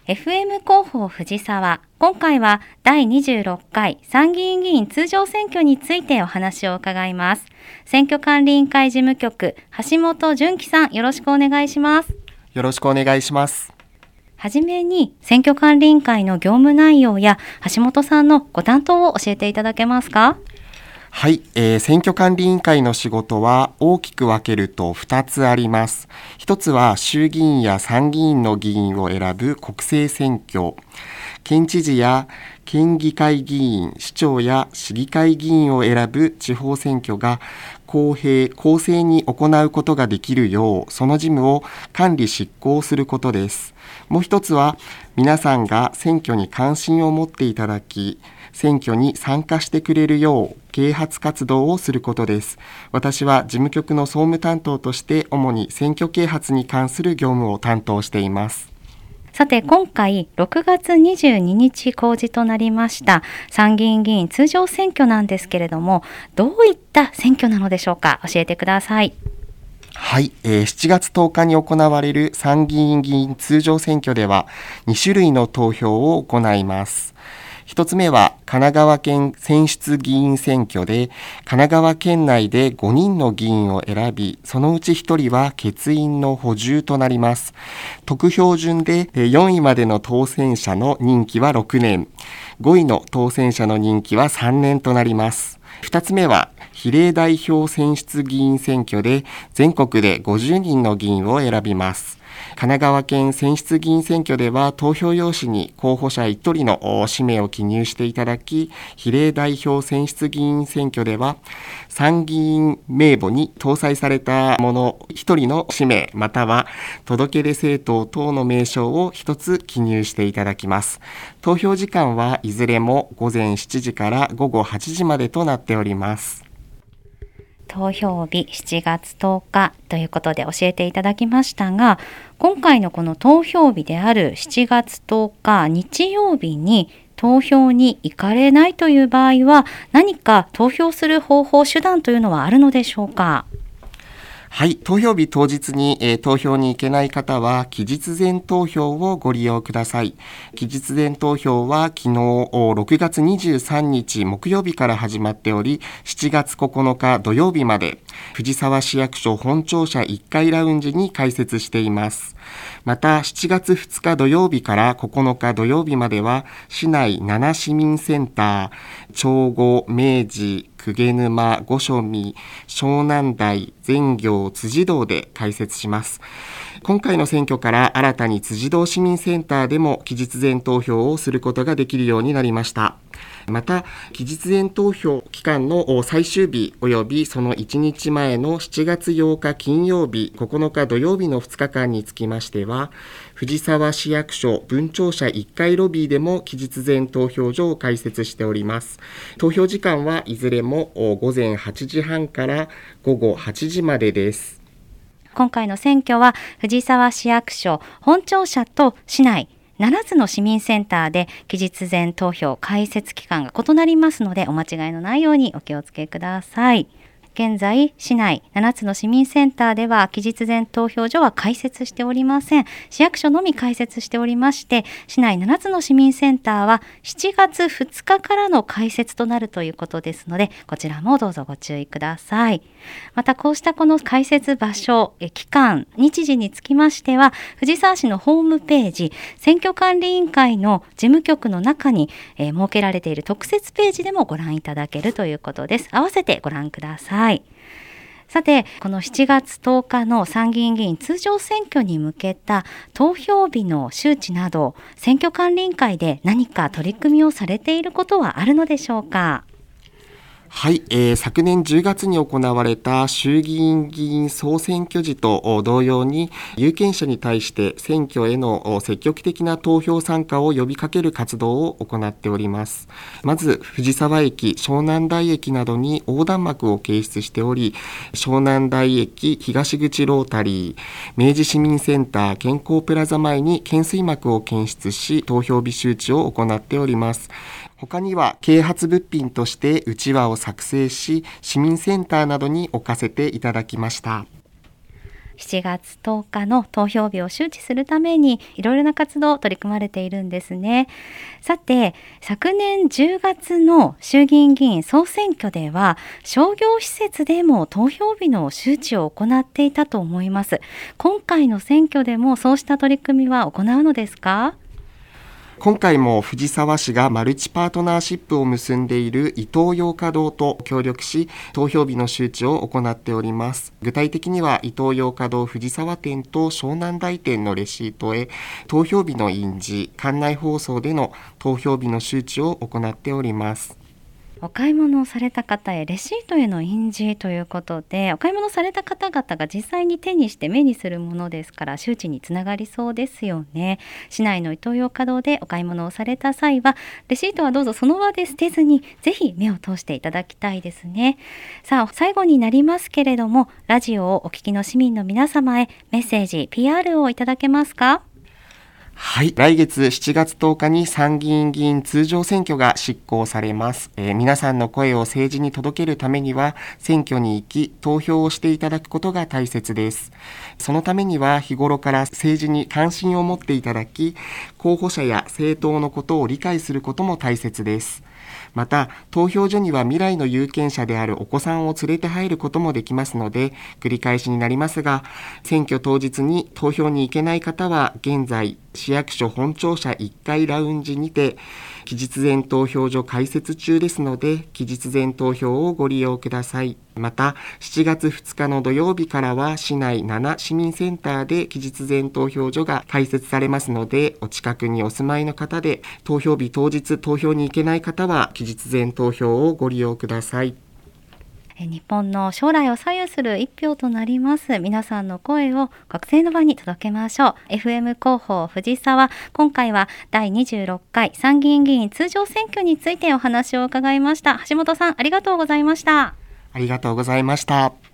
FM 広報藤沢、今回は第26回参議院議員通常選挙についてお話を伺います。選挙管理委員会事務局、橋本純喜さん、よろしくお願いします。 よろしくお願いします。 はじめに選挙管理委員会の業務内容や橋本さんのご担当を教えていただけますか？ はい、選挙管理委員会の仕事は大きく分けると2つあります。1つは衆議院や参議院の議員を選ぶ国政選挙、県知事や県議会議員、市長や市議会議員を選ぶ地方選挙が公平・公正に行うことができるよう、その事務を管理執行することです。もう一つは、皆さんが選挙に関心を持っていただき、選挙に参加してくれるよう啓発活動をすることです。私は事務局の総務担当として主に選挙啓発に関する業務を担当しています。 さて今回6月22日公示となりました参議院議員通常選挙なんですけれども、どういった選挙なのでしょうか？教えてください。 はい、7月10日に行われる参議院議員通常選挙では2種類の投票を行います。一つ目は神奈川県選出議員選挙で、神奈川県内で5人の議員を選び、そのうち1人は欠員の補充となります。得票順で4位までの当選者の任期は6年、5位の当選者の任期は3年となります。2つ目は比例代表選出議員選挙で、全国で50人の議員を選びます。神奈川県選出議員選挙では投票用紙に候補者1人の氏名を記入していただき、比例代表選出議員選挙では参議院名簿に搭載されたもの1人の氏名または届け出政党等の名称を1つ記入していただきます。投票時間はいずれも午前7時から午後8時までとなっております。 投票日7月10日ということで教えていただきましたが、今回のこの投票日である7月10日日曜日に投票に行かれないという場合は、何か投票する方法手段というのはあるのでしょうか？ はい、投票日当日に、投票に行けない方は期日前投票をご利用ください。期日前投票は昨日6月23日木曜日から始まっており、7月9日土曜日まで藤沢市役所本庁舎1階ラウンジに開設しています。また7月2日土曜日から9日土曜日までは市内7市民センター、長後、明治、鵠沼、御所見、湘南台、全行、辻堂で開設します。今回の選挙から新たに辻堂市民センターでも期日前投票をすることができるようになりました。また期日前投票期間の最終日およびその1日前の7月8日金曜日、9日土曜日の2日間につきましては、藤沢市役所分庁舎1階ロビーでも期日前投票所を開設しております。投票時間はいずれも午前8時半から午後8時までです。 今回の選挙は藤沢市役所本庁舎と市内7つの市民センターで期日前投票開設期間が異なりますので、お間違いのないようにお気をつけください。現在市内7つの市民センターでは期日前投票所は開設しておりません。市役所のみ開設しておりまして、市内7つの市民センターは7月2日からの開設となるということですので、こちらもどうぞご注意ください。またこうしたこの開設場所、期間、日時につきましては、藤沢市のホームページ、選挙管理委員会の事務局の中に、設けられている特設ページでもご覧いただけるということです。合わせてご覧ください。さて、この7月10日の参議院議員通常選挙に向けた投票日の周知など、選挙管理委員会で何か取り組みをされていることはあるのでしょうか？ はい、昨年10月に行われた衆議院議員総選挙時と同様に、有権者に対して選挙への積極的な投票参加を呼びかける活動を行っております。まず藤沢駅、湘南台駅などに横断幕を掲出しており、湘南台駅東口ロータリー、明治市民センター健康プラザ前に懸垂幕を検出し、投票日周知を行っております。他には啓発物品としてうちわを作成し、市民センターなどに置かせていただきました。 7月10日の投票日を周知するためにいろいろな活動を取り組まれているんですね。さて、昨年10月の衆議院議員総選挙では商業施設でも投票日の周知を行っていたと思います。今回の選挙でもそうした取り組みは行うのですか？ 今回も藤沢市がマルチパートナーシップを結んでいるイトーヨーカドーと協力し、投票日の周知を行っております。具体的にはイトーヨーカドー藤沢店と湘南台店のレシートへ投票日の印字、館内放送での投票日の周知を行っております。 お買い物をされた方へレシートへの印字ということで、お買い物された方々が実際に手にして目にするものですから周知につながりそうですよね。市内のイトーヨーカドーでお買い物をされた際はレシートはどうぞその場で捨てずにぜひ目を通していただきたいですね。さあ、最後になりますけれども、ラジオをお聞きの市民の皆様へメッセージ PR をいただけますか？ はい。来月7月10日に参議院議員通常選挙が執行されます。皆さんの声を政治に届けるためには、選挙に行き、投票をしていただくことが大切です。そのためには、日頃から政治に関心を持っていただき、候補者や政党のことを理解することも大切です。また、投票所には未来の有権者であるお子さんを連れて入ることもできますので、繰り返しになりますが、選挙当日に投票に行けない方は、現在、市役所本庁舎1階ラウンジにて、期日前投票所開設中ですので、期日前投票をご利用ください。また、7月2日の土曜日からは、市内7市民センターで期日前投票所が開設されますので、お近くにお住まいの方で、投票日当日投票に行けない方は、期日前投票をご利用ください。 日本の将来を左右する一票となります皆さんの声を国政の場に届けましょう。 FM 広報藤沢、今回は第26回参議院議員通常選挙についてお話を伺いました。橋本さん、ありがとうございました。 ありがとうございました。